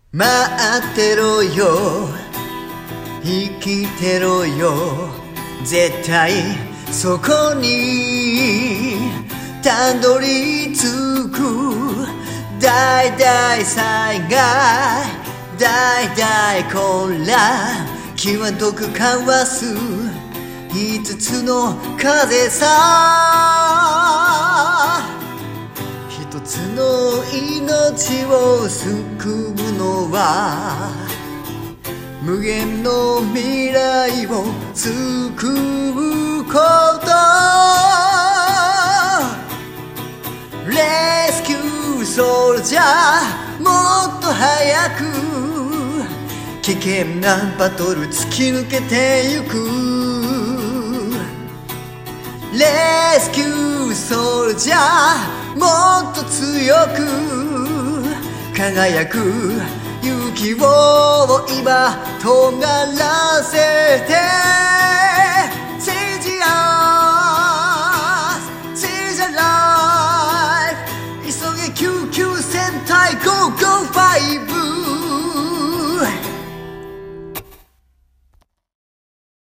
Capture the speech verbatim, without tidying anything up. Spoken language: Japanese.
待ってろよ、生きてろよ、絶対そこにたどり着く。大々災害、大々混乱、際どくかわす五つの風さ。一つの命を救うのは無限の未来を救うこと。レスキューソルジャー、もっと早く危険なバトル突き抜けてゆく。レスキューソルジャー、もっと強く輝く勇気を今尖らせて